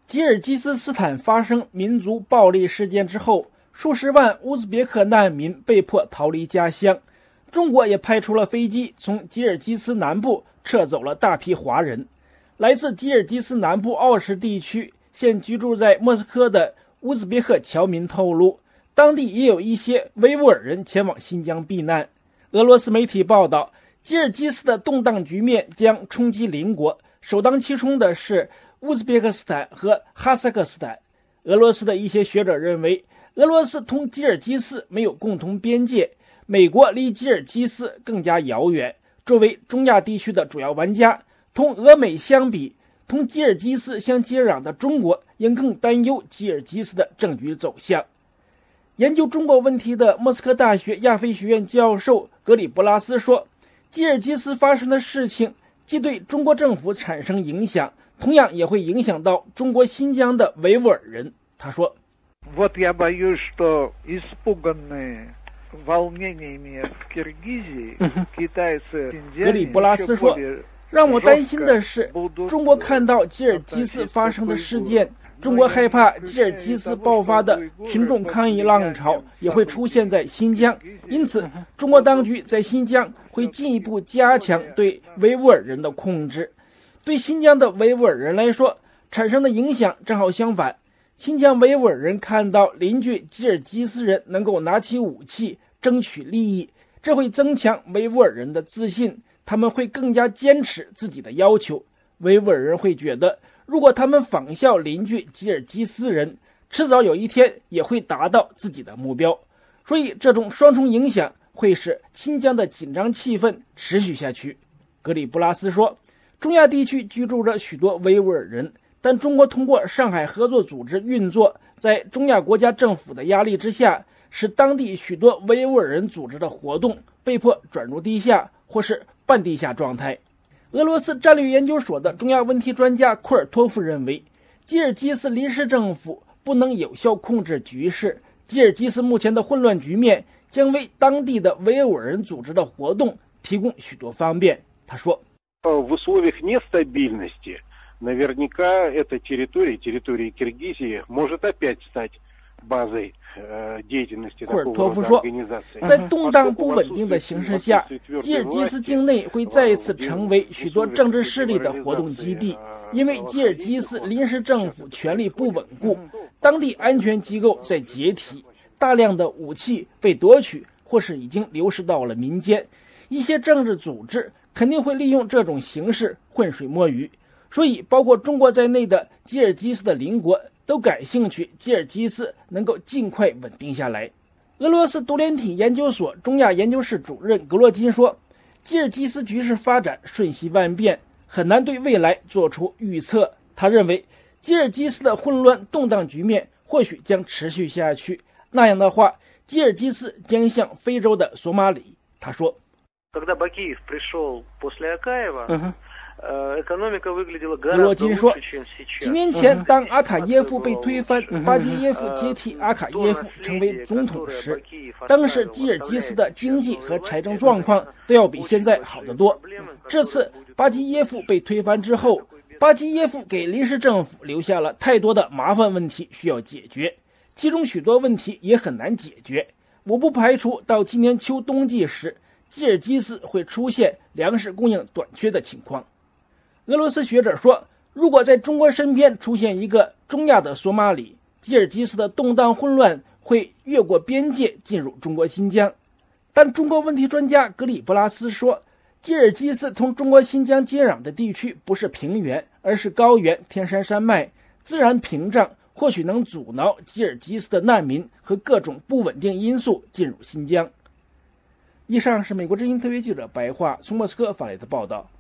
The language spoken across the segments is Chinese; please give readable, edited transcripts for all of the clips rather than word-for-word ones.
吉尔吉斯斯坦发生民族暴力事件之后，数十万乌兹别克难民被迫逃离家乡。中国也派出了飞机从吉尔吉斯南部撤走了大批华人。来自吉尔吉斯南部奥什地区现居住在莫斯科的乌兹别克侨民透露，当地也有一些维吾尔人前往新疆避难。俄罗斯媒体报道，吉尔吉斯的动荡局面将冲击邻国，首当其冲的是乌兹别克斯坦和哈萨克斯坦。俄罗斯的一些学者认为，俄罗斯同吉尔吉斯没有共同边界，美国离吉尔吉斯更加遥远。作为中亚地区的主要玩家，同俄美相比，同吉尔吉斯相接壤的中国应更担忧吉尔吉斯的政局走向。研究中国问题的莫斯科大学亚非学院教授格里布拉斯说，吉尔吉斯发生的事情既对中国政府产生影响，同样也会影响到中国新疆的维吾尔人。他说， Вот я боюсь, что испуганные волнениями в Киргизии китайцы 格里布拉斯说，让我担心的是，中国看到吉尔吉斯发生的事件，中国害怕吉尔吉斯爆发的群众抗议浪潮也会出现在新疆，因此中国当局在新疆会进一步加强对维吾尔人的控制。对新疆的维吾尔人来说，产生的影响正好相反。新疆维吾尔人看到邻居吉尔吉斯人能够拿起武器争取利益，这会增强维吾尔人的自信，他们会更加坚持自己的要求。维吾尔人会觉得，如果他们仿效邻居吉尔吉斯人，迟早有一天也会达到自己的目标。所以这种双重影响会使新疆的紧张气氛持续下去。格里布拉斯说，中亚地区居住着许多维吾尔人，但中国通过上海合作组织运作，在中亚国家政府的压力之下，使当地许多维吾尔人组织的活动被迫转入地下或是半地下状态。俄罗斯战略研究所的中亚问题专家库尔托夫认为，吉尔吉斯临时政府不能有效控制局势，吉尔吉斯目前的混乱局面将为当地的维吾尔人组织的活动提供许多方便。他说， в условиях нестабильности наверняка эта территория Киргизии может опять стать базой деятельности такого рода организации。 在动荡不稳定的形势下，吉尔吉斯境内会再一次成为许多政治势力的活动基地，因为吉尔吉斯临时政府权力不稳固，当地安全机构在解体，大量的武器被夺取或是已经流失到了民间，一些政治组织肯定会利用这种形式浑水摸鱼。所以包括中国在内的吉尔吉斯的邻国都感兴趣吉尔吉斯能够尽快稳定下来。俄罗斯独联体研究所中亚研究室主任格洛金说，吉尔吉斯局势发展瞬息万变，很难对未来做出预测。他认为吉尔吉斯的混乱动荡局面或许将持续下去，那样的话吉尔吉斯将像非洲的索马里。他说， Когда Бакиев пришел после Акаева, экономика выглядела 格洛 гораздо 金说， лучше, чем 几 сейчас. 年前当阿卡耶夫被推翻，巴基耶夫接替阿卡耶夫成为总统时，当时吉尔吉斯的经济和财政状况都要比现在好得多。这次巴基耶夫被推翻之后，巴基耶夫给临时政府留下了太多的麻烦问题需要解决，其中许多问题也很难解决。我不排除到今年秋冬季时，吉尔吉斯会出现粮食供应短缺的情况。俄罗斯学者说，如果在中国身边出现一个中亚的索马里，吉尔吉斯的动荡混乱会越过边界进入中国新疆。但中国问题专家格里布拉斯说，吉尔吉斯同中国新疆接壤的地区不是平原，而是高原天山山脉，自然屏障或许能阻挠吉尔吉斯的难民和各种不稳定因素进入新疆。以上是美国之音特约记者白桦从莫斯科发来的报道。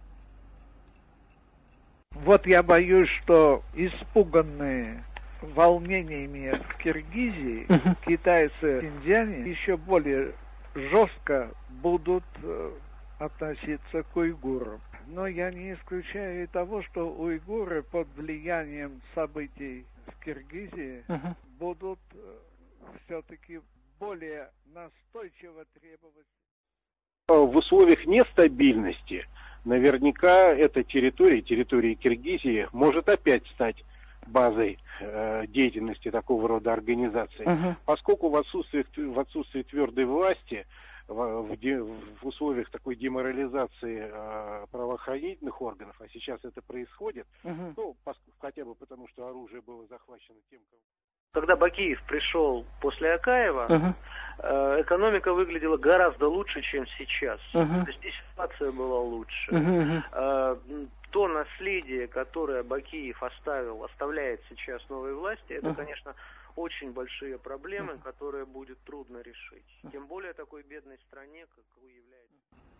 Вот я боюсь, что испуганные волнениями в Киргизии китайцы, индияне еще более жестко будут относиться к уйгурам. Но я не исключаю и того, что уйгуры под влиянием событий в Киргизии будут все-таки более настойчиво требовать. В условиях нестабильности наверняка эта территория Киргизии может опять стать базой деятельности такого рода организаций. Поскольку в отсутствии твердой власти, в условиях такой деморализации правоохранительных органов, а сейчас это происходит, ну, хотя бы потому, что оружие было захвачено тем, кого... Когда Бакиев пришел после Акаева, экономика выглядела гораздо лучше, чем сейчас. То есть и ситуация была лучше. То наследие, которое Бакиев оставляет сейчас новой власти, это, конечно, очень большие проблемы, которые будет трудно решить. Тем более такой бедной стране, какой является...